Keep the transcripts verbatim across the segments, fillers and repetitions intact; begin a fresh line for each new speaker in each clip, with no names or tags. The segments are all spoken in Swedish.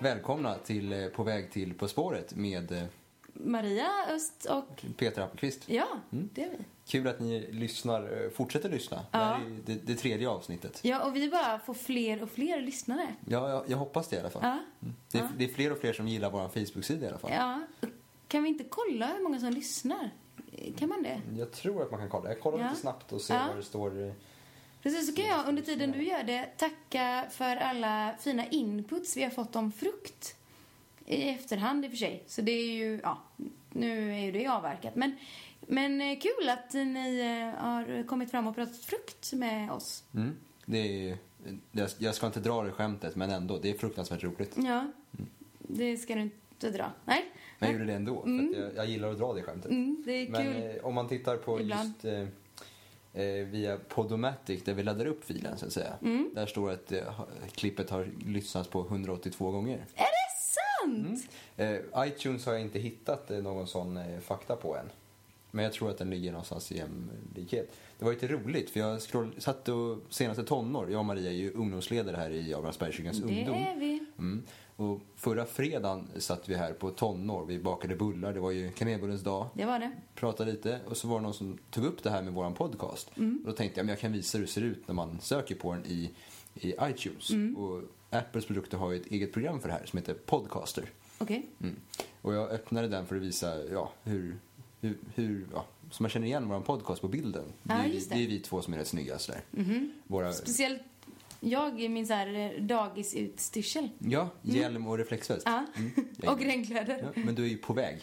Välkomna till eh, På väg till På spåret med eh,
Maria Öst och
Peter Appelqvist.
Ja, mm. det är vi.
Kul att ni lyssnar, fortsätter lyssna.
Ja.
Det här är det, det tredje avsnittet.
Ja, och vi bara får fler och fler lyssnare.
Ja, jag, jag hoppas det i alla fall.
Ja.
Mm. Det, är,
Ja.
det är fler och fler som gillar vår Facebook-sida i alla fall.
Ja, kan vi inte kolla hur många som lyssnar? Kan man det?
Jag tror att man kan kolla. Jag kollar
Ja.
lite snabbt och ser
Ja.
vad det står.
Precis, så kan jag under tiden du gör det tacka för alla fina inputs vi har fått om frukt. I efterhand i och för sig. Så det är ju, ja, nu är ju det avverkat. Men, men kul att ni har kommit fram och pratat frukt med oss.
Mm. Det är, det, jag ska inte dra det skämtet, men ändå, det är fruktansvärt roligt.
Ja, mm. det ska du inte dra. Nej.
Men jag gjorde det ändå,
Mm.
för att jag, jag gillar att dra det skämtet.
Mm, det är
men
kul.
eh, om man tittar på
Ibland.
just eh, eh, via Podomatic, där vi laddar upp filen så att säga.
Mm.
Där står att eh, klippet har lyssnats på hundraåttiotvå gånger.
Är det sant?
Mm. Eh, iTunes har jag inte hittat eh, någon sån eh, fakta på än. Men jag tror att den ligger någonstans i jämlikhet. Det var lite roligt, för jag scroll, satt och senaste tonår, jag och Maria är ju ungdomsledare här i Abrahamsbergskyrkans ungdom.
Det är vi.
Mm. Och förra fredagen satt vi här på tonår, vi bakade bullar, det var ju kanelbullens dag.
Det var det.
Pratade lite och så var det någon som tog upp det här med våran podcast.
Mm.
Och då tänkte jag, men jag kan visa hur det ser ut när man söker på den i, i iTunes.
Mm.
Och Apples produkter har ju ett eget program för det här som heter Podcaster.
Okej.
Mm. Och jag öppnade den för att visa ja, hur, hur, hur ja, så man känner igen vår podcast på bilden.
Ja,
det, är,
just det.
det är vi två som är rätt snygga sådär.
Mhm.
Våra,
Speciellt jag i min så här dagisutstyrsel.
ja, hjälm och reflexväst.
Ja.
Mm. Jag-
Och regnkläder.
Ja, men du är ju på väg.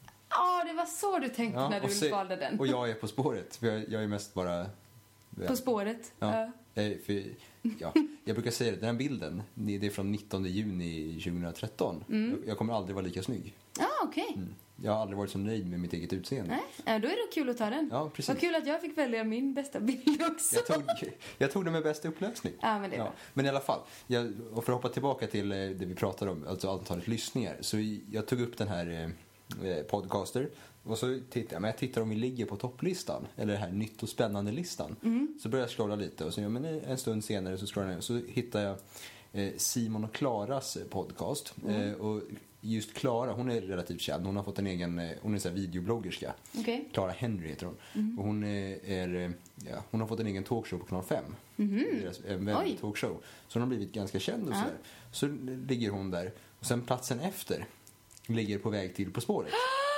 Ja, det var så du tänkte
Ja,
när
och
du
så-
valde den.
Och jag är på spåret. För jag, jag är mest bara...
På spåret.
Ja. Eh, För, ja, jag brukar säga det, den här bilden, det är från nittonde juni tjugohundratretton.
Mm.
Jag, jag kommer aldrig vara lika snygg.
Ja, ah, okej.
Mm. Jag har aldrig varit så nöjd med mitt eget utseende.
Nej, ja, då är det kul att ta den.
Ja, precis.
Vad kul att jag fick välja min bästa bild också.
Jag tog, jag tog det med bästa upplösning.
Ja, men det är bra.
Men i alla fall, jag, och för att hoppa tillbaka till eh, det vi pratade om, alltså antalet lyssningar. Så jag tog upp den här eh, podcaster och så tittar jag, men jag tittar om vi ligger på topplistan, eller det här nytt och spännande listan.
Mm.
Så börjar jag scrolla lite och så, ja, men en stund senare så scrollar jag, så hittar jag eh, Simon och Klaras podcast.
Mm.
Eh, och just Klara, hon är relativt känd. Hon har fått en egen, eh, hon är så här videobloggerska.
Okej.
Clara Henry heter hon.
Mm.
Och hon är, är ja, hon har fått en egen talkshow på kanal fem.
Mhm.
Deras, en webb
Oj.
talkshow. Så hon har blivit ganska känd och
Ja.
sådär. Så ligger hon där. Och sen platsen efter ligger På väg till På spåret.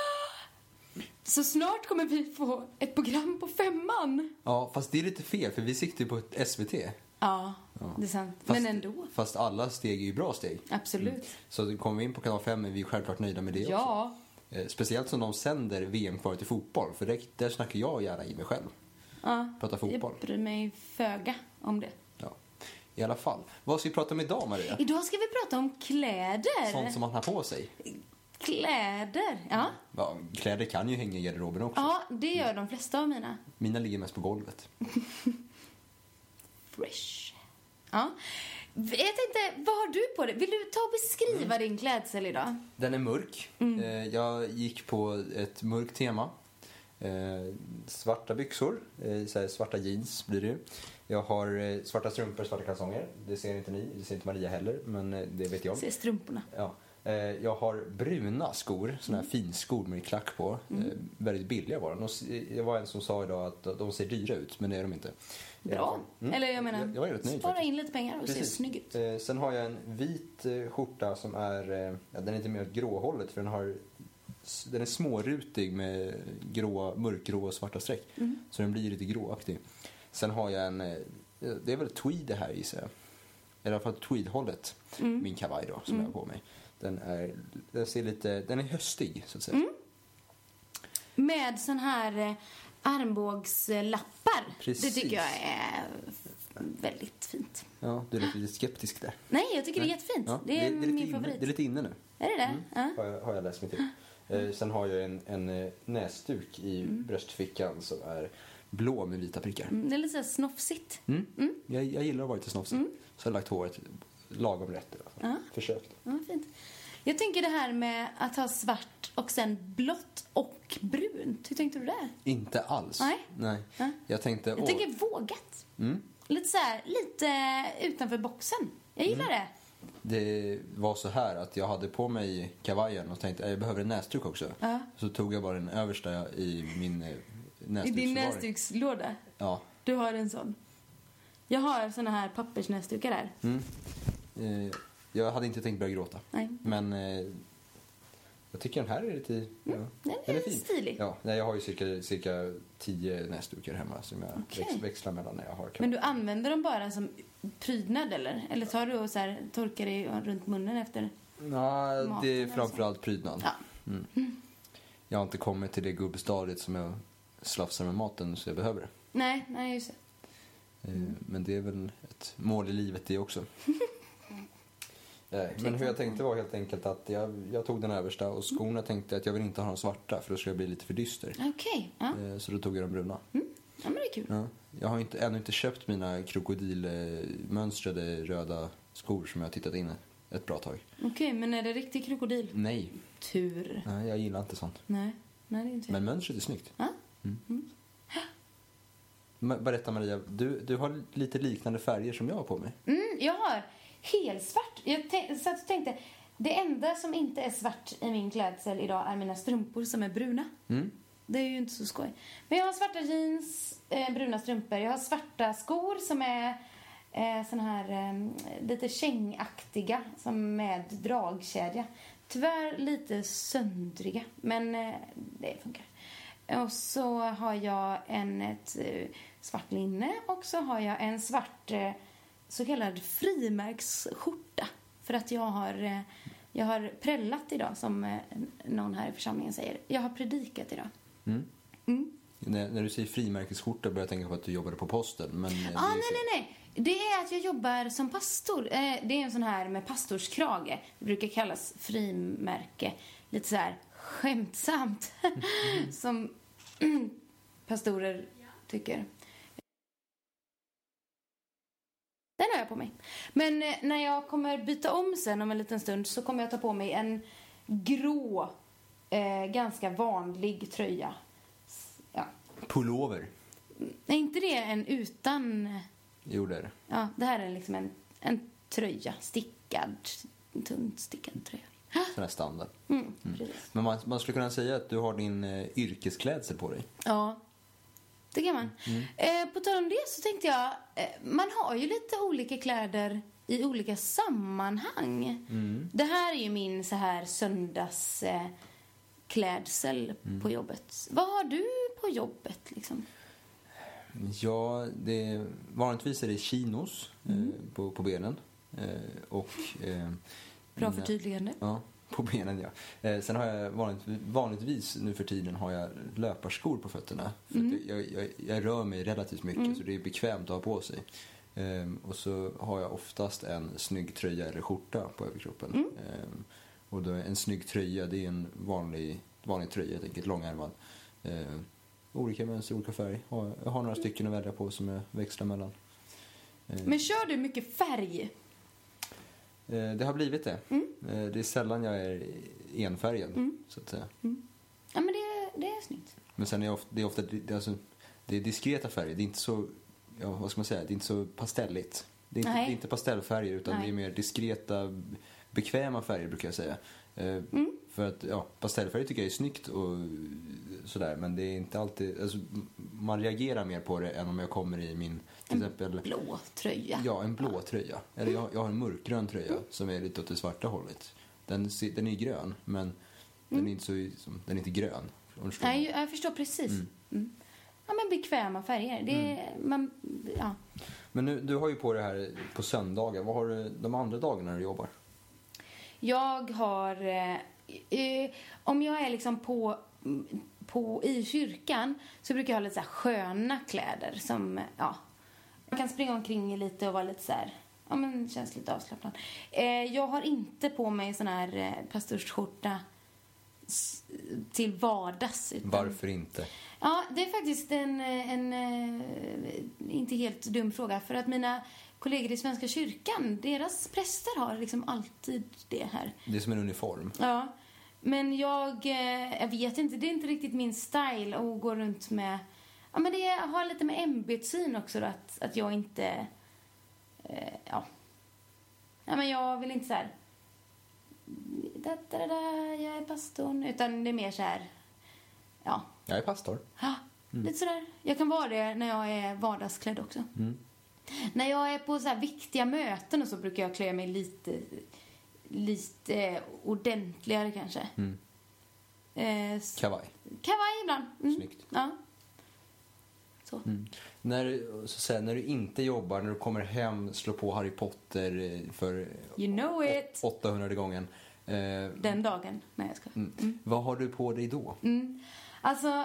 Så snart kommer vi få ett program på femman.
Ja, fast det är lite fel för vi siktar ju på ett S V T.
Ja,
Ja.
det är sant.
Fast,
Men ändå.
Fast alla steg är ju bra steg.
Absolut.
Så kommer vi in på kanal fem är vi självklart nöjda med det också.
Ja.
Eh, Speciellt som de sänder V M-kvalet i fotboll. För det, där snackar jag gärna i mig själv.
Ja.
Prata fotboll.
Jag bryr mig föga om det.
Ja. I alla fall. Vad ska vi prata om idag, Maria?
Idag ska vi prata om kläder.
Sånt som man har på sig.
Kläder. Ja.
Ja, kläder kan ju hänga i garderoben också.
Ja, det gör de flesta av mina.
Mina ligger mest på golvet.
Fresh. Ja. Jag tänkte, vad har du på dig? Vill du ta och beskriva din klädsel idag?
Den är mörk.
Mm.
Eh, Jag gick på ett mörkt tema. Eh, Svarta byxor, eh, så här svarta jeans blir det ju. Jag har eh, svarta strumpor, svarta kalsonger. Det ser inte ni, det ser inte Maria heller, men eh, det vet jag.
Se strumporna.
Ja. Eh, Jag har bruna skor, såna här finskor med klack på.
Mm.
Eh, Väldigt billiga var de. De- Det var en som sa idag att de ser dyra ut, men det är de inte.
Bra.
Mm.
Eller jag menar,
Jag, jag är rätt nöjd
spara
faktiskt.
in lite pengar och se
Precis.
snygg ut.
Eh, sen har jag en vit eh, skjorta som är, eh, ja, den är inte mer åt gråhållet för den har, s- den är smårutig med grå, mörkgrå och svarta streck.
Mm.
Så den blir lite gråaktig. Sen har jag en, eh, det är väl tweed det här gissar jag. I alla fall tweedhållet,
Mm.
min kavaj då som
Mm.
jag har på mig. Den är, den ser lite, den är höstig så att säga.
Mm. Med sån här eh, armbågslappar.
Precis.
Det tycker jag är väldigt fint.
Ja, du är lite skeptisk där.
Nej, jag tycker det är
Nej.
jättefint.
Ja,
det, är
lite
min
inne,
favorit.
Det är lite inne nu.
Är det det?
Mm.
Ja.
Har jag, har jag läst mig till. Eh, sen har jag en, en eh, näsduk i
Mm.
bröstfickan som är blå med vita prickar.
Mm, det är lite så här snofsigt.
Mm.
Mm.
Jag, jag gillar att vara lite snofsig.
Mm.
Så jag har lagt håret lagom rätt i alla fall.
Ja.
Försökt.
Ja, fint. Jag tänker det här med att ha svart och sen blått och brunt. Hur tänkte du där?
Inte alls.
Nej.
Nej.
Ja.
Jag tänkte...
Jag
åh.
tänker vågat.
Mm.
Lite så här, lite utanför boxen. Jag gillar det.
Det var så här att jag hade på mig kavajen och tänkte att jag behöver en näsduk också.
Ja.
Så tog jag bara den översta i min eh, näsduksförvaring.
I din näsdukslåda?
Ja.
Du har en sån? Jag har såna här pappersnäsdukar där.
Mm. Eh, jag hade inte tänkt börja gråta.
Nej.
Men eh, jag tycker den här är lite... Ja,
Mm. Den är,
den är fin.
stilig.
Ja, nej, jag har ju cirka, cirka tio näsdukar hemma som jag
Okej.
väx, växlar mellan när jag har kavaj.
Men du använder dem bara som prydnad eller? Eller tar du och så här, torkar dig runt munnen efter?
Ja,
maten
det är
eller
framförallt prydnad.
Ja.
Mm. Jag har inte kommit till det gubbstadiet som jag slafsar med maten så jag behöver det.
Nej, nej just det.
Eh, Men det är väl ett mål i livet det också. Nej, men hur jag tänkte var helt enkelt att jag, jag tog den översta och skorna tänkte att jag vill inte ha de svarta för då skulle jag bli lite för dyster.
Okej, ja.
Eh, Så då tog jag de bruna.
Mm. Ja, men det är kul.
Ja. Jag har inte, ännu inte köpt mina krokodilmönstrade röda skor som jag har tittat in ett bra tag.
Okej, men är det riktig krokodil?
Nej,
Tur.
nej jag gillar inte sånt.
Nej, nej det är inte
Men mönstret är snyggt.
Ja?
Men berätta Maria, du, du har lite liknande färger som jag har på mig.
Mm, jag har helt svart. Jag t- satt och tänkte, det enda som inte är svart i min klädsel idag är mina strumpor som är bruna.
Mm.
Det är ju inte så skoj. Men jag har svarta jeans, eh, bruna strumpor. Jag har svarta skor som är eh, såna här eh, lite kängaktiga som med dragkedja. Tyvärr lite söndriga, men eh, det funkar. Och så har jag en ett eh, svart linne och så har jag en svart eh, så kallad frimärksskjorta. För att jag har, eh, jag har prällat idag, som eh, någon här i församlingen säger. Jag har predikat idag.
Mm.
Mm.
När, när du säger frimärkesskjorta börjar jag tänka på att du jobbade på posten. Men eh,
Ah,
det är
nej,
så-
nej, nej. Det är att jag jobbar som pastor. Eh, det är en sån här med pastorskrage. Det brukar kallas frimärke. Lite så här skämtsamt. Som pastorer tycker. Den har jag på mig. Men eh, när jag kommer byta om sen om en liten stund så kommer jag ta på mig en grå, eh, ganska vanlig tröja. S- Ja.
Pullover.
Är inte det en utan...
Jo, det är det.
Ja, det här är liksom en, en tröja. Stickad. Tunt stickad tröja.
Sån här standard.
Mm, precis.
Men man, man skulle kunna säga att du har din eh, yrkesklädsel på dig.
Ja, det kan man. Eh, på tal om det så tänkte jag... Eh, man har ju lite olika kläder i olika sammanhang.
Mm.
Det här är ju min så här söndags... Eh, klädsel på jobbet. Vad har du på jobbet liksom?
Ja, det, vanligtvis är det chinos eh, på, på benen. Eh, och... Eh,
Bra
mina-
förtydligande.
Ja, på benen ja. Eh, sen har jag vanligt, vanligtvis nu för tiden har jag löparskor på fötterna. För
Mm.
att jag, jag, jag rör mig relativt mycket så det är bekvämt att ha på sig. Ehm, och så har jag oftast en snygg tröja eller skjorta på överkroppen.
Mm.
Ehm, och då en snygg tröja, det är en vanlig, vanlig tröja, helt enkelt långärmad. Ehm, olika mönster, olika färg. Har- Jag har några stycken att välja på som jag växlar mellan. Ehm,
Men kör du mycket färg?
eh, det har blivit det.
Mm.
Eh, det är sällan jag är enfärgad,
Mm.
så att säga.
Ja, men det, det är snyggt.
Men sen är det ofta, det är, ofta, det är, alltså, det är diskreta färger. Det är inte så, ja, vad ska man säga, det är inte så pastelligt. Det är inte, det
Nej.
är inte pastellfärger utan
Nej.
det är mer diskreta, bekväma färger brukar jag säga. Eh,
Mm.
För att, ja, pastellfärger tycker jag är snyggt och sådär. Men det är inte alltid, alltså, man reagerar mer på det än om jag kommer i min, till
En
exempel,
blå tröja.
ja, en blå tröja. Eller jag, jag har en mörkgrön tröja som är lite åt det svarta hållet. Den, ser- den är grön, men den är inte så, som- den är inte grön. Om du förstår mig.
Nej, jag förstår precis.
Mm.
Mm. Ja, men bekväma färger. Det är, man, ja.
Men nu, du har ju på det här på söndagar. Vad har du de andra dagarna när du jobbar?
Jag har... Eh, eh, om jag är liksom på, på i kyrkan så brukar jag ha lite så här sköna kläder som, ja, man kan springa omkring lite och vara lite så här, ja men känns lite avslappnad. Eh, jag har inte på mig sån här eh, pastorsskjorta s- till vardags. Utan,
Varför inte?
Ja, det är faktiskt en, en, en inte helt dum fråga. För att mina kollegor i Svenska kyrkan, deras präster har liksom alltid det här.
Det är som en uniform.
Ja, men jag, eh, jag vet inte, det är inte riktigt min style att gå runt med... Ja, men det har lite med ämbetssyn också då, att, att jag inte... Eh, ja. nej men jag vill inte så här. Da, da, da, da, jag är pastorn. Utan det är mer så här. Ja.
Jag är pastor.
Ja, mm. lite sådär. Jag kan vara det när jag är vardagsklädd också.
Mm.
När jag är på så här viktiga möten och så brukar jag klä mig lite lite ordentligare kanske.
Mm.
Eh,
Kavaj.
Kavaj ibland. Mm.
Snyggt.
Ja. Så.
Mm. När, så säga, när du inte jobbar, när du kommer hem, slår på Harry Potter för
you know it.
åttahundrade gången. Eh,
Den dagen. Nej, jag ska.
Mm.
Mm.
Vad har du på dig då?
Mm. Alltså,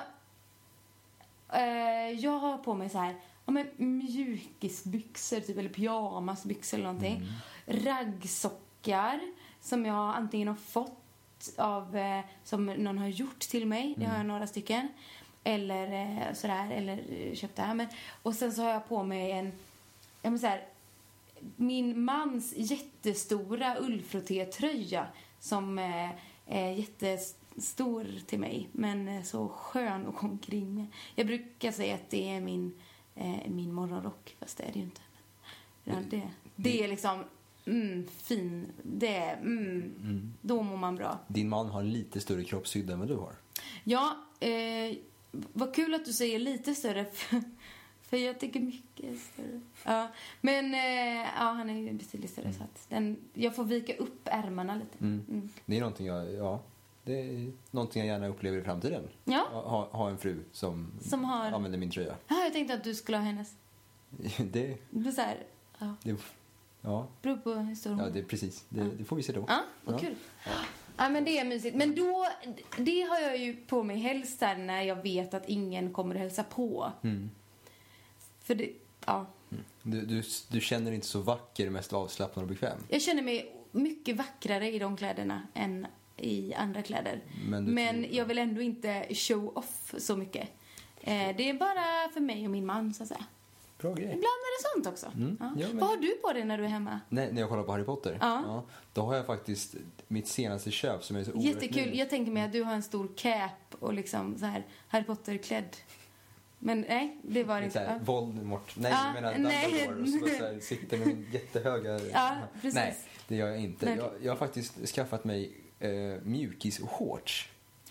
eh, jag har på mig så här, ja, men mjukisbyxor typ, eller pyjamasbyxor eller någonting. Mm. Raggsockar som jag antingen har fått av, eh, som någon har gjort till mig. Det har jag några stycken. Eller eh, sådär, eller köpt det här. Men, och sen så har jag på mig en, jag menar så här, min mans jättestora ullfrotté-tröja som eh, är jättestor till mig, men eh, så skön att gå omkring med. Jag brukar säga att det är min, eh, min morgonrock, fast det är det ju inte. Ja, det, det är liksom mm, fin, det är, mm, mm. Då mår man bra.
Din man har lite större kroppshydda än vad du har.
Ja, eh, vad kul att du säger lite större, för, för jag tycker mycket är större. Ja, men eh, ja, han är ju betydligt större, mm. så att den, jag får vika upp ärmarna lite.
Mm. Mm. Det är någonting jag, ja, det är någonting jag gärna upplever i framtiden.
Ja.
Ha, ha en fru som,
som har...
använder min tröja.
Ja, jag tänkte att du skulle ha hennes.
det...
Det är så här, ja.
Det, ja.
Beror på hur stor hon.
Ja, det är precis. Det, ja. det får vi se då.
Ja, vad ja. kul. Ja. Ja, men det är mysigt. Men då, det har jag ju på mig helst där när jag vet att ingen kommer att hälsa på. Mm. För det, ja.
Mm. Du, du, du känner inte så vacker, mest avslappnad och bekväm?
Jag känner mig mycket vackrare i de kläderna än i andra kläder. Men, men jag vill ändå inte show off så mycket. Eh, det är bara för mig och min man, så att säga.
Bra grej.
Ibland är det sånt också. Mm. Ja. Ja, men... Vad har du på dig när du är hemma?
Nej, när jag kollar på Harry Potter?
Ja.
Ja. Då har jag faktiskt mitt senaste köp som är så oerhört.
Jättekul. Jag tänker mig att du har en stor cap och liksom så här Harry Potter-klädd. Men nej, det var inte.
Här, Voldemort. Nej,
ja,
jag menar
nej.
Dumbledore. Och så, så här, sitter med min jättehöga...
Ja, precis.
Nej, det gör jag inte. Jag, jag har faktiskt skaffat mig eh, mjukis och shorts.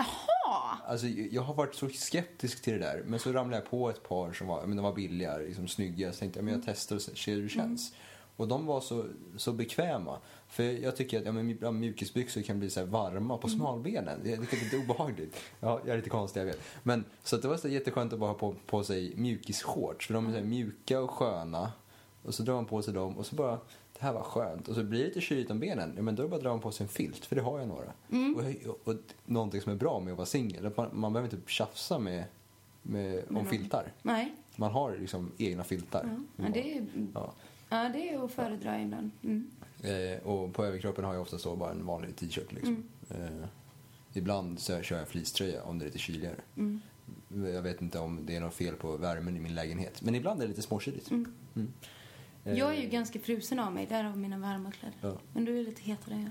Jaha!
Alltså, jag har varit så skeptisk till det där. Men så ramlade jag på ett par som var, men de var billiga, liksom snygga. Så tänkte jag, men jag testar och ser hur det känns. Mm. Och de var så, så bekväma. För jag tycker att ja, men mjukisbyxor kan bli så här varma på smalbenen. Det är lite obehagligt. Ja, jag är lite konstig, jag vet. Men så att det var så jätteskönt att bara ha på, på sig mjukisshorts. För de är så här mjuka och sköna. Och så drar man på sig dem och så bara, det här var skönt. Och så blir det lite kyligt om benen. Ja, men då bara drar man på sig en filt, för det har jag några. Mm. Och, och, och någonting som är bra med att vara singel, man, man behöver inte tjafsa med, med, om mm. filtar.
Nej.
Man har liksom egna filtar.
Mm. Ja, det är, ja. ja, det är att föredra ibland. Mm.
Eh, och på överkroppen har jag ofta så bara en vanlig t-shirt liksom. Mm. Eh, ibland så kör jag fleecetröja om det är lite kyligare. Mm. Jag vet inte om det är något fel på värmen i min lägenhet. Men ibland är det lite småkyligt. Mm. Mm. Eh,
jag är ju ganska frusen av mig, där har mina varma kläder. Ja. Men du är lite hetare än jag.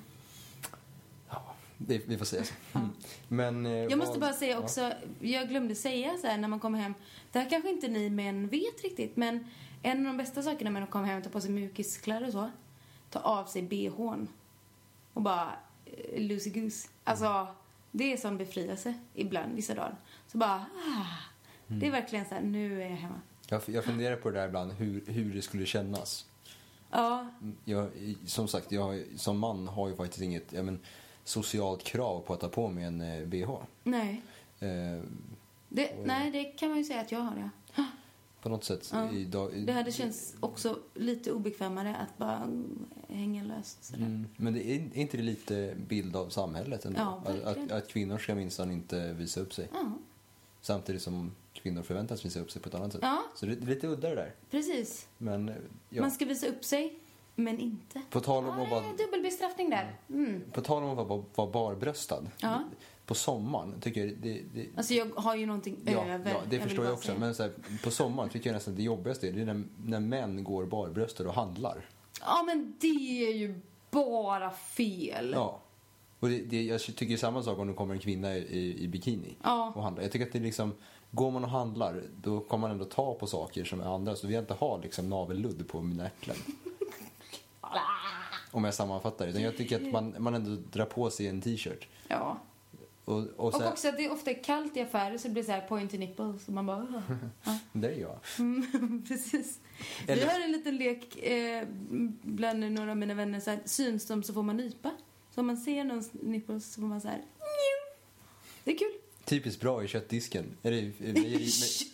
Ja, det, vi får säga så. Mm. Men, eh,
jag
vad,
måste bara säga också, ja. Jag glömde säga så här när man kommer hem. Det här kanske inte ni män vet riktigt, men en av de bästa sakerna när man kommer hem och tar på sig mjukiskläder och så, ta av sig B H:n och bara eh, loosey goose. Alltså, det är sån befrielse ibland, vissa dagar. Så bara, ah, mm. det är verkligen så här, nu är jag hemma.
Jag, jag funderar på det där ibland, hur, hur det skulle kännas.
Ja.
Jag, som sagt, jag som man har ju faktiskt inget jag men, socialt krav på att ta på mig en eh, B H.
Nej.
Eh,
det, och, nej, det kan man ju säga att jag har, ja.
På något sätt.
Ja.
Idag,
det hade känts också lite obekvämare att bara hänga löst. Sådär. Mm,
men det är, är inte det lite bild av samhället ändå?
Ja,
att, att, att kvinnor ska minsann inte visa upp sig.
Ja.
Samtidigt som kvinnor förväntas visa upp sig på ett annat sätt.
Ja.
Så det är lite udda det där.
Precis.
Men, ja.
Man ska visa upp sig, men inte.
På tal om
ja,
att vara...
dubbelbestraffning där. Mm.
På tal om att vara, vara barbröstad.
Ja.
På sommaren tycker jag det, det...
Alltså jag har ju någonting
ja,
över.
Ja, det jag förstår jag också. Säga. Men så här, på sommaren tycker jag nästan det jobbigaste det är när, när män går barbröstade och handlar.
Ja, men det är ju bara fel.
Ja. Och det, det, jag tycker samma sak om det kommer en kvinna i, i bikini
ja.
och handlar. Jag tycker att det är liksom, går man och handlar, då kommer man ändå ta på saker som är andra. Så vi inte ha liksom navelludd på mina äpplen. Om jag sammanfattar det. Jag tycker att man, man ändå drar på sig en t-shirt.
Ja.
Och, och,
Och
så,
också att det ofta är kallt i affärer så det blir så här pointy nipples. Och man bara... Ja.
det är jag.
Mm, precis.
Eller-
Vi har en liten lek eh, bland några av mina vänner. Så här, syns de så får man nypa. Så om man ser någons nipples så får man så här... Nju. Det är kul.
Typiskt bra i köttdisken. Eller i mejeri,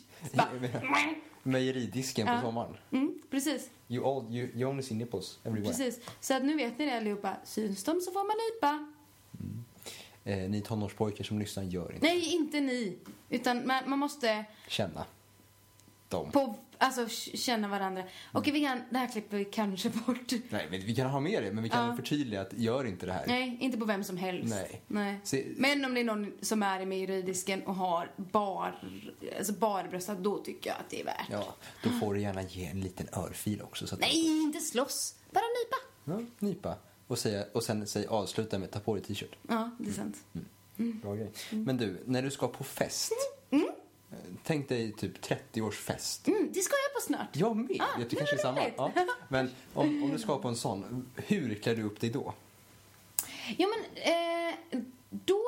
me, mejeridisken på
Ja.
sommaren.
Mm, precis.
You, all, you, you only see nipples everywhere.
Precis. Så att nu vet ni det allihopa. Syns de så får man nypa.
Eh, ni tonårspojkar som lyssnar, gör inte.
Nej, inte ni. Utan man, man måste
Känna dem.
på, alltså, känna varandra. Okej, vi kan, det här klipper vi kanske bort.
Nej, men vi kan ha med det, men vi kan
Ja.
förtydliga att gör inte det här.
Nej, inte på vem som helst.
Nej.
Nej.
Se,
Men om det är någon som är i mejeridisken och har bar, alltså barbröstat, då tycker jag att det är värt.
ja, då får du gärna ge en liten örfil också. Så att
Nej, inte slåss. Bara nypa.
Ja, nypa. Och, säga, och sen säg, avsluta med ta på dig t-shirt.
Ja, det är sant.
Bra grej. Men du, när du ska på fest.
Mm.
eh, Tänk dig typ trettio-årsfest.
Mm, det ska jag på snart.
Jag med.
Ah,
jag tycker
det
kanske är
var
samma.
roligt.
Ja. Men om, om du ska på en sån, hur klär du upp dig då?
Ja, men eh, då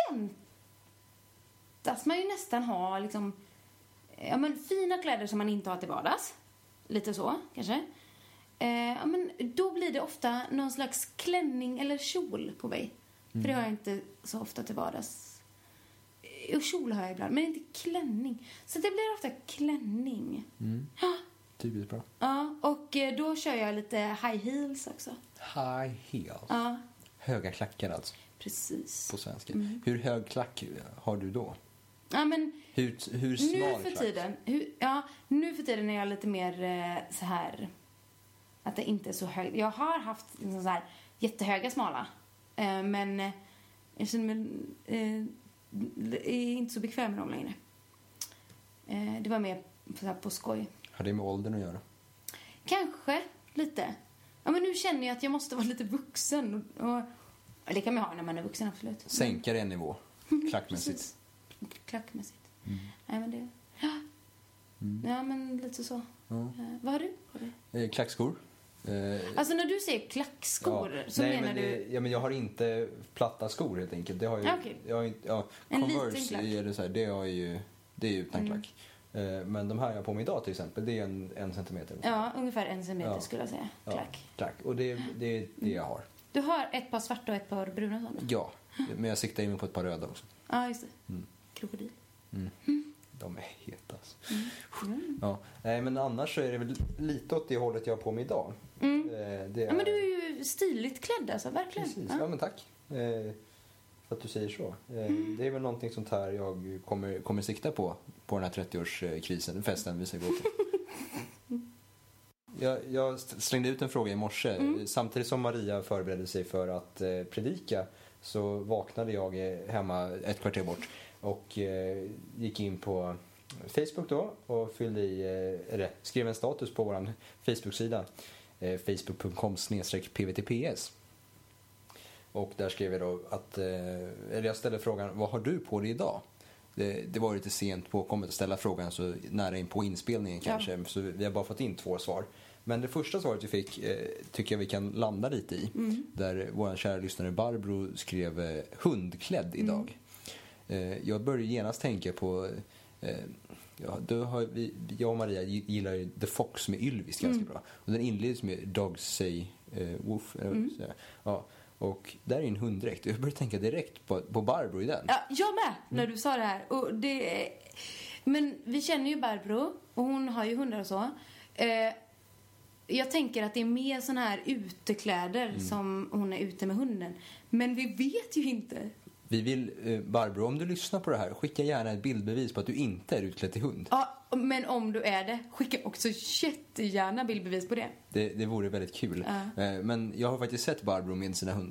förväntas man ju nästan ha liksom, ja, men fina kläder som man inte har till vardags. Lite så, kanske. Eh, ja, men då blir det ofta någon slags klänning eller kjol på mig. För det har jag inte så ofta till vardags. Och kjol har jag ibland, men inte klänning. Så det blir ofta klänning.
Mm.
Ja,
Typiskt bra.
ja, och eh, då kör jag lite high heels också.
High heels.
Ja,
Höga klackar alltså,
precis.
på svenska.
Mm.
Hur hög klack har du då?
Ja, men
Hur, hur
nu
smal
för
klack?
tiden, hur, ja, nu för tiden är jag lite mer eh, så här att det inte är så högt. Jag har haft liksom så här jättehöga smala, eh, men eh, jag känner mig eh, är inte så bekväm med dem längre. Eh, det var mer så här på skoj.
Har det med åldern att göra?
Kanske lite. Ja, men nu känner jag att jag måste vara lite vuxen och, och det kan man ha när man är vuxen, absolut.
Sänka en nivå, klackmässigt.
Precis. Klackmässigt.
Mm.
Nej, men det... Ja,
Mm.
ja men lite så.
Ja.
Eh, vad har du på dig?
Eh, klackskor. Eh,
Alltså när du säger klackskor
ja.
så
Nej,
menar
men
du...
det, ja, men jag har inte platta skor helt enkelt. Det har ju,
Ah, okej.
jag har inte, ja,
En liten
Converse
klack.
är det så här, det är ju det är ju utan
Mm.
klack. Eh, men de här jag har på mig idag till exempel, det är en, en centimeter.
Ja, ungefär en centimeter
Ja.
skulle jag säga.
Ja,
Klack.
klack. Och det, det är det jag har.
Du har ett par svarta och ett par bruna sådana?
Ja, men jag siktar in på ett par röda också.
Ja, just det.
Mm.
Krokodil.
Mm. De är heta alltså.
Mm.
Ja. Nej, men annars så är det väl lite åt det hållet jag har på mig idag.
Mm.
Eh, det är...
Ja, men du är ju stiligt klädd alltså, verkligen.
Precis, ja,
Ja.
men tack. Eh, för att du säger så. Eh,
Mm.
Det är väl någonting sånt här jag kommer, kommer sikta på, på den här trettio-årskrisen, festen vi ska gå på. Jag, jag slängde ut en fråga i morse.
Mm.
Samtidigt som Maria förberedde sig för att eh, predika så vaknade jag eh, hemma ett kvarter bort och eh, gick in på Facebook då och fyllde i, eh, eller skrev en status på vår Facebook-sida eh, facebook punkt com snedstreck p v t p s. Och där skrev jag då att, eh, eller jag ställde frågan, vad har du på dig idag? Det, det var lite sent påkommet att ställa frågan så nära in på inspelningen kanske,
Ja.
så vi har bara fått in två svar. Men det första svaret vi fick eh, tycker jag vi kan landa lite i.
Mm.
Där vår kära lyssnare Barbro skrev eh, hundklädd idag. Eh, jag började genast tänka på, eh, ja, då har vi, jag och Maria gillar ju The Fox med Ylvis ganska
Mm.
bra. Och den inleds med Dogs Say eh, Woof. Eh,
Mm.
så, ja. Och där är en hunddräkt. Jag började tänka direkt på, på Barbro i den.
Ja, jag med, när du sa det här. Och det, men vi känner ju Barbro och hon har ju hundar och så. Eh, jag tänker att det är mer såna här utekläder
Mm.
som hon är ute med hunden. Men vi vet ju inte.
Vi vill, eh, Barbro, om du lyssnar på det här, skicka gärna ett bildbevis på att du inte är utklädd till hund.
Ja, men om du är det, skicka också jättegärna bildbevis på det.
Det, det vore väldigt kul.
Ja.
Eh, men jag har faktiskt sett Barbro med sina hundar.
Ja.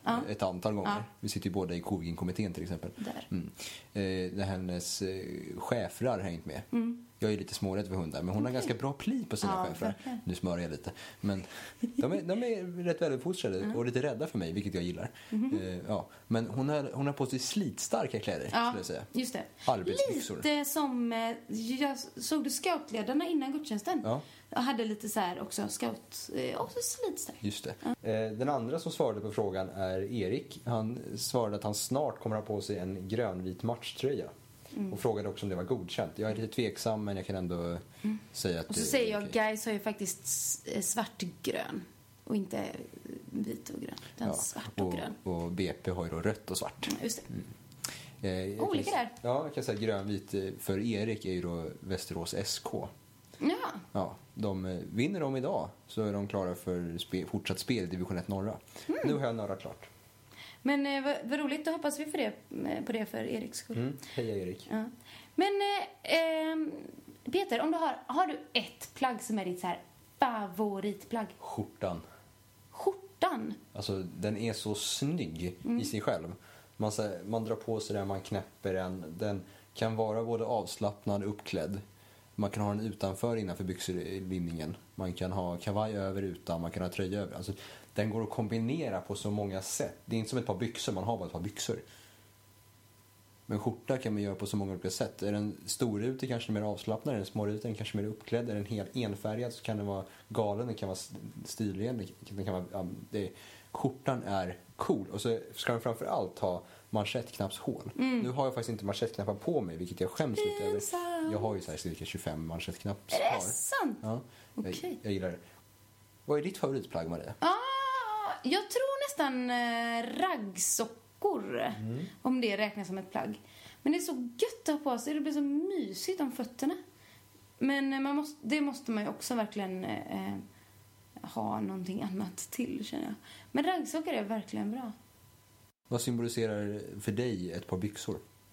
Ja.
ett antal gånger.
Ja.
Vi sitter ju båda i Kovgin-kommittén till exempel.
Där.
Mm. Eh, där hennes eh, schäfrar har hängt med.
Mm.
Jag är lite smårädd för hundar, men hon har
Okej.
ganska bra pli på sina
Ja,
schäfrar.
verkligen.
Nu smörar jag lite. Men de är, de är rätt väluppfostrade
Mm.
och lite rädda för mig, vilket jag gillar.
Mhm.
Eh, ja. Men hon har, hon har på sig slitstarka kläder,
Ja.
skulle jag säga.
Just det.
Arbetsbyxor.
Lite som, eh, jag såg du scoutledarna innan gudstjänsten?
Ja.
Jag hade lite så här också scout, eh, också slitstark.
Just det. Eh, Den andra som svarade på frågan är Erik. Han svarade att han snart kommer ha på sig en grönvit matchtröja.
Mm.
Och frågade också om det var godkänt. Jag är lite tveksam, men jag kan ändå
Mm.
säga att
Och så
det
säger
är
jag,
okej.
guys har ju faktiskt s- eh, svartgrön. Och inte eh, vit och grön, utan
Ja,
svart och,
och,
grön.
och B P har ju då rött och svart.
Mm, just det.
Eh, jag
Olika
kan,
där.
Ja, jag kan säga grönvit eh, för Erik är ju då Västerås S K.
Ja.
Ja, de eh, vinner de idag så är de klara för spe, fortsatt spel i division ett norra.
Mm.
Nu har jag nördat klart.
Men eh, vad, vad roligt, då hoppas vi för det, eh, på det för Eriks skull.
Mm. Heja Erik.
Ja. Men eh, ehm, Peter, om du har, har du ett plagg som är ditt så här favoritplagg?
Skjortan.
Skjortan?
Alltså den är så snygg
Mm.
i sig själv. Man, så här, man drar på sig den, man knäpper den. Den kan vara både avslappnad och uppklädd. Man kan ha den utanför innanför byxorlinningen. Man kan ha kavaj över utan, man kan ha tröja över. Alltså, den går att kombinera på så många sätt. Det är inte som ett par byxor, man har bara ett par byxor. Men skjorta kan man göra på så många olika sätt. Är den storrutig kanske mer avslappnad, är den smårutig den kanske mer uppklädd. Är den helt enfärgad så kan den vara galen, den kan vara stilren. Den kan vara, ja, det, skjortan är cool. Och så ska den framför allt ha manschettknappshål.
Mm.
Nu har jag faktiskt inte manschettknappar på mig, vilket jag skäms lite över.
Pinsamt.
Jag har ju så här cirka tjugofem manschettknappar.
Är det sant?
Ja,
Okej.
jag, jag gillar det. Vad är ditt favoritplagg, Maria?
Ah, jag tror nästan eh, raggsockor,
Mm.
om det räknas som ett plagg. Men det är så gött att ha på sig, det blir så mysigt om fötterna. Men eh, man måste, det måste man ju också verkligen eh, ha någonting annat till, känner jag. Men raggsockor är verkligen bra.
Vad symboliserar för dig ett par byxor?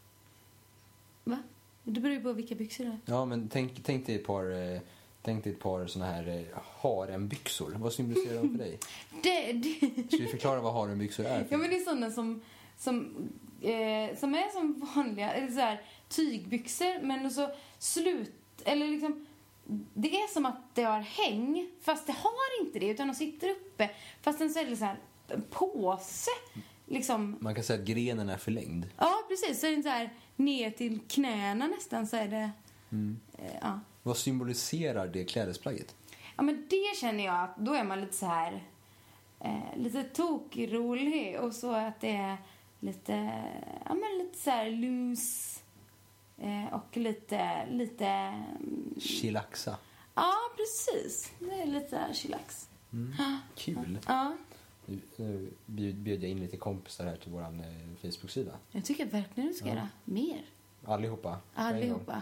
Va? Det beror ju på vilka byxor det är.
Ja, men tänk, tänk dig ett par, eh, tänk dig ett par såna här eh, harembyxor. Vad symboliserar de för dig?
Det, det...
Ska vi förklara vad harembyxor är? För?
Ja, men det är sådana som, som, eh, som är som vanliga, eller så här, tygbyxor, men så slut, eller liksom, det är som att det har häng, fast det har inte det, utan de sitter uppe, fast den så är det så här en påse, liksom.
Man kan säga att grenen är förlängd.
Ja, precis, så är det så här ner till knäna nästan, så är det,
Mm.
eh, ja.
Vad symboliserar det klädesplagget?
Ja, men det känner jag att då är man lite så här eh, lite tokrolig, och så att det är lite, ja men lite så här loose eh, och lite, lite, mm,
Chilaxa.
ja precis, det är lite chillax.
Mm. Kul.
Ja,
Nu, nu bjöd bjöd jag in lite kompisar här till våran eh, Facebook-sida.
jag tycker verkligen du ska
Ja.
göra mer.
Allihopa.
Allihopa.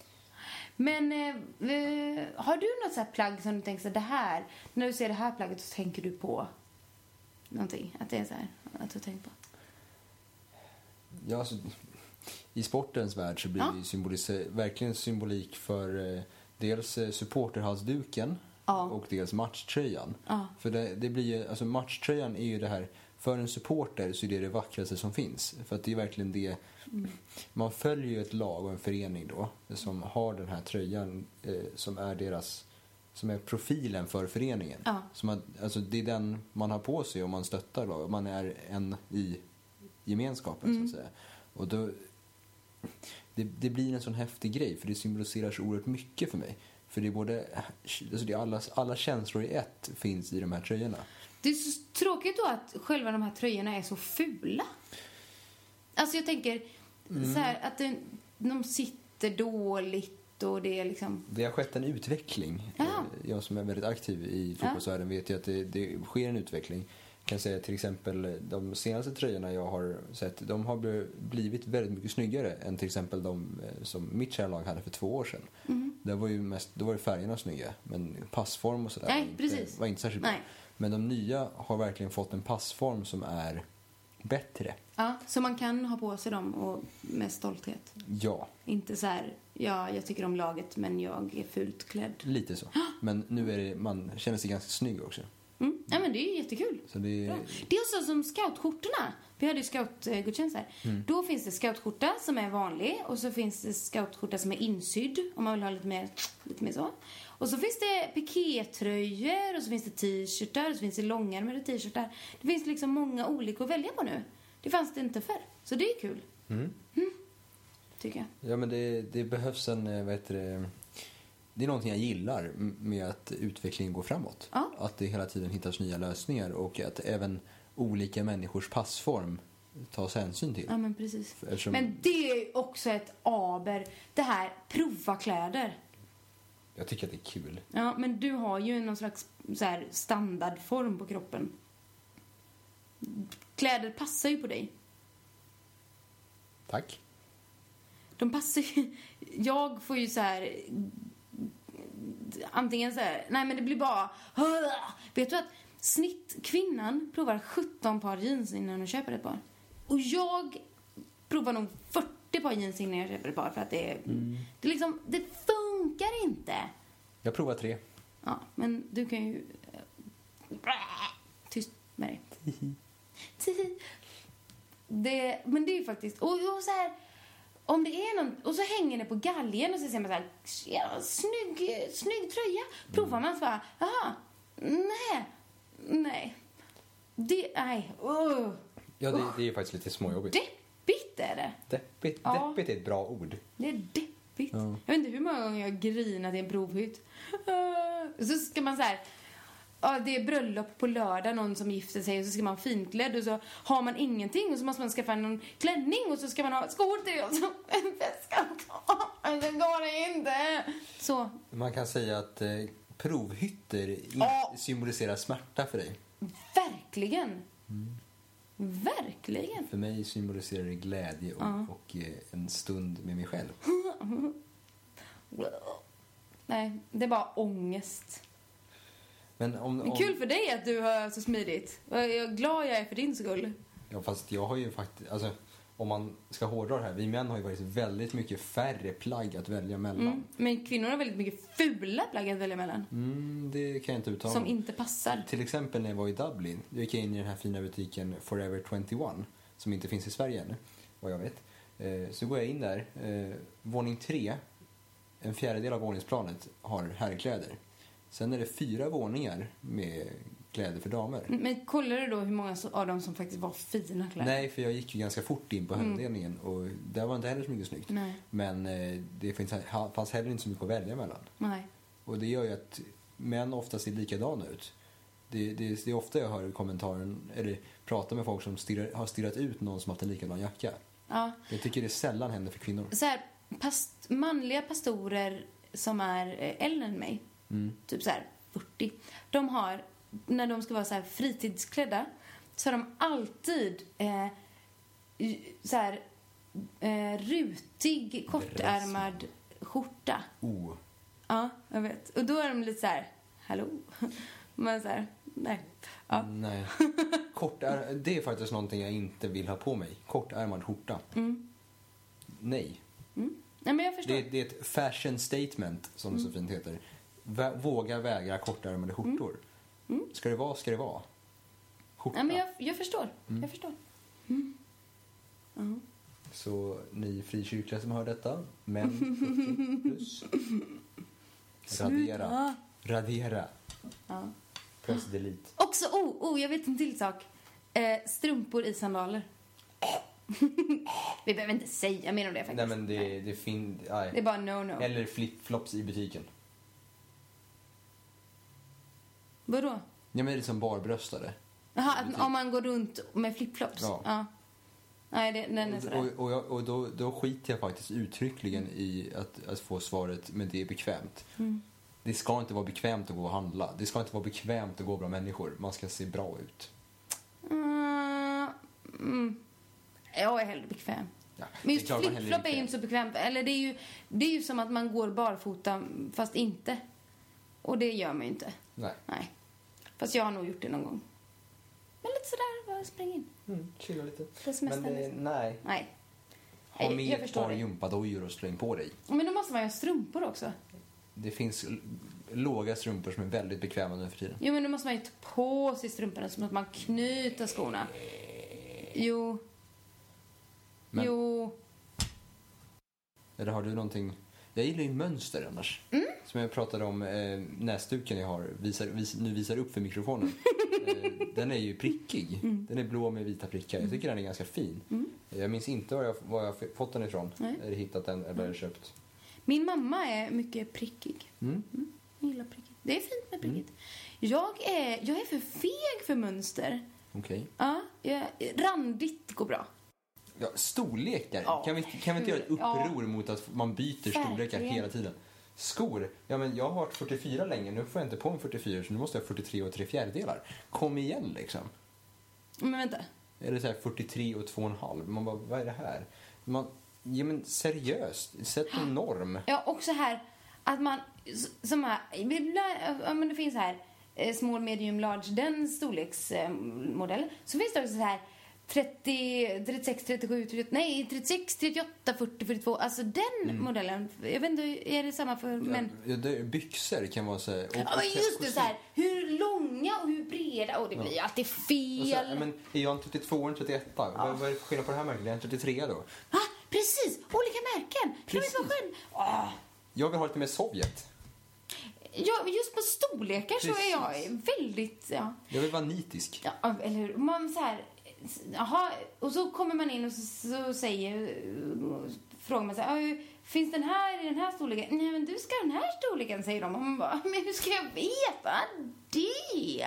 Men eh, eh, har du något så här plagg som du tänker så här, det här, när du ser det här plagget så tänker du på någonting? Att det är så här, att du tänker på?
Ja, alltså, i sportens värld så blir
Ja.
det ju symbolis- verkligen symbolik för eh, dels eh, supporterhalsduken
Ja.
och dels matchtröjan.
Ja.
För det, det blir ju, alltså matchtröjan är ju det här, för en supporter så är det det vackraste som finns. För att det är verkligen det,
Mm.
man följer ju ett lag och en förening då som har den här tröjan eh, som är deras, som är profilen för föreningen.
Ja.
Så man, alltså det är den man har på sig om man stöttar lag. Man är en i gemenskapen
Mm.
så att säga. Och då, det, det blir en sån häftig grej för det symboliserar så oerhört mycket för mig. För det är både, alltså det är alla, alla känslor i ett finns i de här tröjorna.
Det är så tråkigt då att själva de här tröjorna är så fula. Alltså jag tänker
Mm.
så här att det, de sitter dåligt och det är liksom...
Det har skett en utveckling.
Ja.
Eh, Jag som är väldigt aktiv i fotbollsvärlden vet ju att det, det sker en utveckling. Jag kan säga till exempel de senaste tröjorna jag har sett, de har bl- blivit väldigt mycket snyggare än till exempel de eh, som mitt kärlag hade för två år sedan.
Mm.
Där var ju mest, då var det färgerna snygga, men passform och sådär
Nej,
var, inte,
precis.
var inte särskilt bra.
Nej.
Men de nya har verkligen fått en passform som är bättre.
Ja, så man kan ha på sig dem och med stolthet.
Ja,
Inte så här, ja, jag tycker om laget men jag är fult klädd.
lite så. Men nu är det, man känner sig ganska snygg också.
Mm. Ja, men det är ju jättekul.
Så det,
Bra. Det är också som scoutskjortorna. Vi hade ju scoutgudstjänst här. Mm. Då finns det scoutskjorta som är vanlig. Och så finns det scoutskjorta som är insydd. Om man vill ha lite mer, lite mer så. Och så finns det pikétröjor. Och så finns det t-shirtar. Och så finns det långärmade t-shirtar. Det finns liksom många olika att välja på nu. Det fanns det inte förr. Så det är kul.
Mm.
Mm. Tycker jag.
Ja, men det, det behövs en, vad heter det... Det är någonting jag gillar med att utvecklingen går framåt.
Ja.
Att det hela tiden hittas nya lösningar och att även olika människors passform tas hänsyn till.
Ja, men precis.
Eftersom...
Men det är också ett aber. Det här, prova kläder.
Jag tycker att det är kul.
Ja, men du har ju någon slags så här, standardform på kroppen. Kläder passar ju på dig.
Tack.
De passar ju... Jag får ju så här... Antingen så här... Nej, men det blir bara... Vet du att snittkvinnan provar sjutton par jeans innan hon köper ett par? Och jag provar nog fyrtio par jeans innan jag köper ett par. För att det är... Mm. Det är liksom... Det funkar inte.
Jag provar tre.
Ja, men du kan ju... Tyst med dig. det, men det är ju faktiskt... Och, och så här... Om det är någon... Och så hänger det på galgen och så ser man så här... Ja, snygg, snygg tröja. Provar man så bara... Jaha. Nej. Nej. Det... Nej. Uh.
Ja, det, det är ju faktiskt lite småjobbigt.
Deppigt är det.
Deppigt,
ja.
Deppigt är ett bra ord.
Det är deppigt.
Ja.
Jag vet inte hur många gånger jag grinat i en provhytt. Uh. Så ska man så här... Ja, det är bröllop på lördag, någon som gifter sig och så ska man finklädd och så har man ingenting och så måste man skaffa någon klänning och så ska man ha skor till och så en väska. Det går det inte. Så.
Man kan säga att eh, provhytter
ja.
symboliserar smärta för dig.
Verkligen.
Mm.
Verkligen.
För mig symboliserar det glädje och, ja. och eh, en stund med mig själv.
Nej, det är bara ångest.
Men, om,
Men kul om... för dig att du har så smidigt. Jag är glad jag är för din skull.
Ja, fast jag har ju faktiskt... Alltså, om man ska hårdra det här. Vi män har ju faktiskt väldigt mycket färre plagg att välja mellan.
Mm, men kvinnor har väldigt mycket fula plagg att välja mellan.
Mm, det kan jag inte uttala.
Som inte passar.
Till exempel när jag var i Dublin. Jag gick in i den här fina butiken Forever tjugoett. Som inte finns i Sverige ännu, vad jag vet. Eh, så går jag in där. Eh, våning tre. En fjärdedel av våningsplanet har herrkläder. Sen är det fyra våningar med kläder för damer.
Men kollar du då hur många av dem som faktiskt var fina kläder?
Nej, för jag gick ju ganska fort in på herravdelningen mm. och där var inte heller så mycket snyggt.
Nej.
Men eh, det finns, fanns heller inte så mycket att välja mellan.
Nej.
Och det gör ju att män ofta ser likadana ut. Det, det, det är ofta jag hör kommentaren, eller pratar med folk som stirrar, har stirrat ut någon som haft en likadan jacka.
Ja.
Jag tycker det sällan händer för kvinnor.
Så här, past, manliga pastorer som är äldre än mig, mm. typ så här fyrtio, de har, när de ska vara så här fritidsklädda, så har de alltid eh, så här eh, rutig, kortärmad skjorta.
Oh.
Ja, jag vet. Och då är de lite så här, hallå? Men så här, nej. Ja.
Nej. Kortär, det är faktiskt någonting jag inte vill ha på mig. Kortärmad skjorta.
Mm.
Nej.
Mm. Nej, men jag förstår.
Det, det är ett fashion statement, som mm. det så fint heter. Våga vägra kortärmade skjortor. Mm. Mm. Ska det vara, ska det vara. Skjorta.
Nej, men jag, jag förstår. Mm. Jag förstår. Mm. Uh-huh.
Så ni frikyrkliga som hör detta, män fyrtio plus. Radera. Radera.
Ja.
Press delete.
Också, oh, oh, jag vet en till sak. Eh, strumpor i sandaler. Vi behöver inte säga mer om det faktiskt.
Nej, men det, det, fin,
det är bara no-no.
Eller flip-flops i butiken.
Vadå?
Ja, men liksom barbröstade.
Jaha, att om man går runt med flip-flops?
Ja.
Ja. Nej, det, den är sådär.
Och, och, jag, och då, då skiter jag faktiskt uttryckligen i att, att få svaret, men det är bekvämt. Mm. Det ska inte vara bekvämt att gå och handla. Det ska inte vara bekvämt att gå bland människor. Man ska se bra ut.
Mm. Mm. Jag är hellre bekväm. Ja, men just flip-flop är ju inte så bekvämt. Eller det är, ju, det är ju som att man går barfota fast inte. Och det gör man ju inte.
Nej.
Nej. Fast jag har nog gjort det någon gång. Men lite sådär, bara springa in.
Mm, chilla lite.
Men
det, nej.
Nej.
Ha med ett par gympadojor och släng på dig.
Men då måste man ju ha strumpor också.
Det finns låga strumpor som är väldigt bekväma nu för tiden.
Jo, men då måste man ju ta på sig strumporna så att man knyter skorna. Jo.
Men,
jo.
Eller har du någonting... Jag gillar ju mönster annars.
Mm.
Som jag pratade om, eh, näsduken jag har, visar, vis, nu visar upp för mikrofonen. eh, den är ju prickig. Mm. Den är blå med vita prickar. Jag tycker den är ganska fin. Mm. Jag minns inte var jag, var jag fått den ifrån. Nej. Eller hittat den eller mm. köpt.
Min mamma är mycket prickig. Mm. Mm. Jag gillar prickigt. Det är fint med prickigt. Mm. Jag, är, jag är för feg för mönster.
Okej. Okay.
Ja, jag, randigt går bra.
Ja, storlekar. Ja, kan vi, kan vi inte göra ett uppror ja. mot att man byter storlekar hela tiden? Skor. Ja, men jag har varit fyrtiofyra länge. Nu får jag inte på mig fyrtiofyra, så nu måste jag ha fyrtiotre och tre fjärdedelar. Kom igen, liksom.
Men vänta.
Eller så här fyrtiotre och två och en halv. Man bara, vad är det här? Man, ja, men seriöst. Sätt en norm.
Ja, också här att man, som här, ja, men det finns här small, medium, large, den storleksmodell. Så finns det också så här trettio, trettiosex, trettiosju, trettioåtta, nej, trettiosex, trettioåtta, fyrtio, fyrtiotvå. Alltså den mm. modellen. Jag vet inte, är det samma för män?
Ja, det, byxor kan vara så här. Och,
ja, men just det, så här. Hur långa och hur breda. Och det blir ja. alltid fel.
Så, men är jag en trettiotvå och en trettioett? Ja. Vad, vad är det för skillnad på det här märket? Är jag en trettiotre då?
Ja, precis. Olika märken. Precis. Kan vi vara skön? Oh.
Jag vill ha lite mer Sovjet.
Ja, just på storlekar precis. Så är jag väldigt... Ja.
Jag vill vara nitisk.
Ja, eller hur? Man så här... Jaha, och så kommer man in och så, så säger frågar man så här, finns den här i den här storleken? Nej, men du ska den här storleken, säger de. Och man bara, men hur ska jag veta det?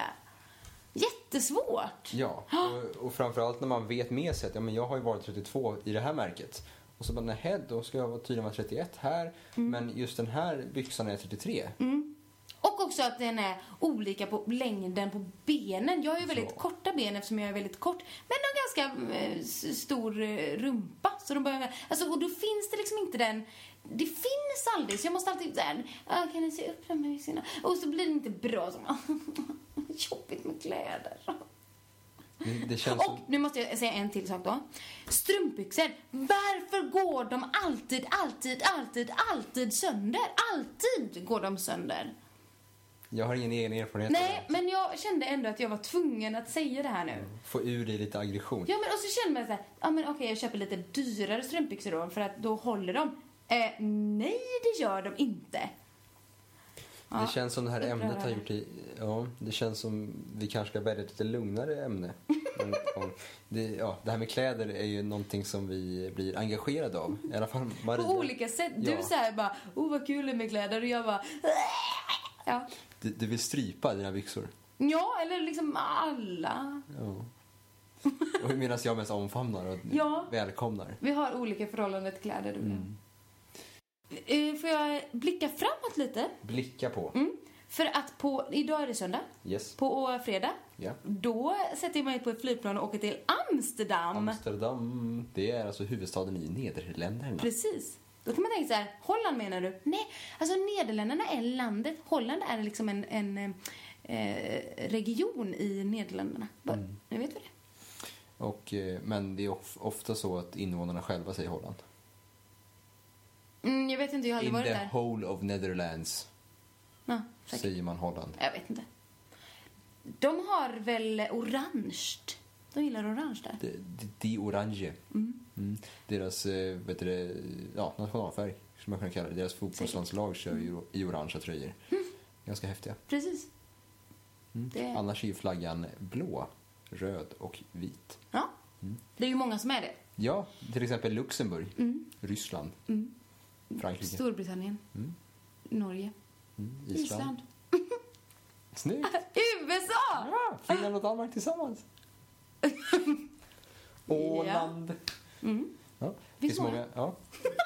Jättesvårt.
Ja, och, och framförallt när man vet med sig att ja, men jag har ju varit trettiotvå i det här märket. Och så bara, nej, då ska jag tydligen vara trettioett här. Mm. Men just den här byxan är trettiotre. Mm.
Och också att den är olika på längden på benen. Jag har ju väldigt ja. korta ben eftersom jag är väldigt kort. Men en ganska eh, stor eh, rumpa. Så de börjar, alltså, och då finns det liksom inte den... Det finns aldrig. Så jag måste alltid säga, ah, kan ni se upp de här sina? Och så blir det inte bra. Så, jobbigt med kläder.
Det, det känns
och
som...
nu måste jag säga en till sak då. Strumpbyxor. Varför går de alltid, alltid, alltid, alltid sönder? Alltid går de sönder.
Jag har ingen egen erfarenhet.
Nej, men jag kände ändå att jag var tvungen att säga det här nu.
Få ur dig lite aggression.
Ja, men och så kände man så här, ja men okej, jag köper lite dyrare strumpbyxor då, för att då håller de. Eh, nej, det gör de inte.
Ja, det känns som det här ämnet har gjort i... Ja, det känns som vi kanske ska välja ett lite lugnare ämne. det, ja, det här med kläder är ju någonting som vi blir engagerade av. I alla fall Maria.
På olika sätt. Du ja. säger bara, oh vad kul det är med kläder. Och jag bara... Ja.
Du, du vill strypa dina byxor?
Ja, eller liksom alla.
Ja. Och medan jag mest omfamnar och ja. välkomnar.
Vi har olika förhållanden till kläder. Mm. Får jag blicka framåt lite?
Blicka på.
Mm. För att på, idag är det söndag.
Yes.
På fredag.
Yeah.
Då sätter man på ett flygplan och åker till Amsterdam.
Amsterdam, det är alltså huvudstaden i Nederländerna.
Precis. Då kan man tänka så här, Holland menar du? Nej, alltså Nederländerna är landet. Holland är liksom en, en eh, region i Nederländerna. Mm. Nu vet vi det.
Och, men det är ofta så att invånarna själva säger Holland.
Mm, jag vet inte, jag har aldrig varit där.
In the whole of Netherlands
ja,
säger man Holland.
Jag vet inte. De har väl orange. De gillar orange där.
De, de, de orange. Mm. Mm. Deras vet du, ja, nationalfärg, som man kan kalla det. Deras fotbollslandslag kör ju i orangea tröjor. Mm. Ganska häftiga.
Precis.
Mm. Det... Annars är ju flaggan blå, röd och vit.
Ja, mm. Det är ju många som är det.
Ja, till exempel Luxemburg, mm. Ryssland, mm. Frankrike.
Storbritannien, mm. Norge,
mm. Island. Island. Snyggt!
U S A!
Ja, Finland och Danmark tillsammans. Åland.
Ja. Mm.
Ja, det finns många. Ja.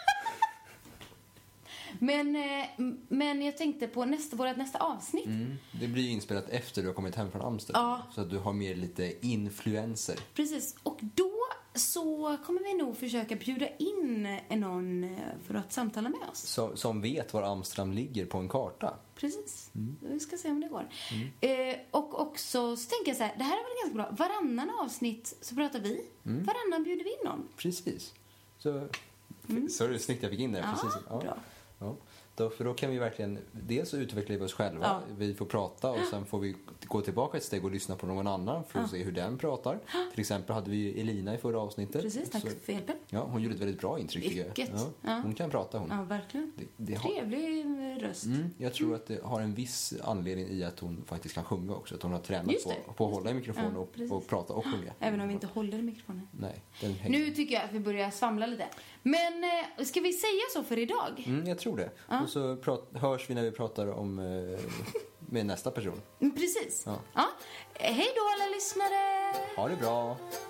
men, men jag tänkte på nästa, vårt nästa avsnitt.
Mm. Det blir ju inspelat efter du har kommit hem från Amsterdam. Ja. Så att du har mer lite influenser.
Precis, och då så kommer vi nog försöka bjuda in någon för att samtala med oss.
Så, som vet var Amsterdam ligger på en karta.
Precis, mm. Vi ska se om det går. Mm. Eh, och också så tänker jag så här, det här är väl ganska bra. Varannan avsnitt så pratar vi, mm. varannan bjuder vi in någon.
Precis. Så, mm. så är det snyggt jag fick in det.
Ja,
precis. Ja,
bra.
Ja. Då, för då kan vi verkligen, dels utveckla vi oss själva,
Ja.
vi får prata och sen får vi gå tillbaka ett steg och lyssna på någon annan för att
Ja.
se hur den pratar. Till exempel hade vi Elina i förra avsnittet.
Precis, tack
Så,
för hjälpen.
ja, hon gjorde ett väldigt bra intryck tycker jag.
Mycket.
Ja,
Ja.
hon kan prata hon.
Ja, verkligen.
Det, det har,
Trevlig röst.
mm, jag tror att det har en viss anledning i att hon faktiskt kan sjunga också. Att hon har tränat
Just
på,
det.
på att hålla i mikrofonen
Ja,
och,
precis.
och prata och sjunga.
Även om vi inte håller i mikrofonen.
Nej, den hänger.
Nu tycker jag att vi börjar svamla lite. Men eh, ska vi säga så för idag?
Mm, jag tror det.
Ja.
Och så prat, hörs vi när vi pratar om eh, med nästa person.
Mm, precis.
Ja.
Ja. Hej då alla lyssnare!
Ha det bra!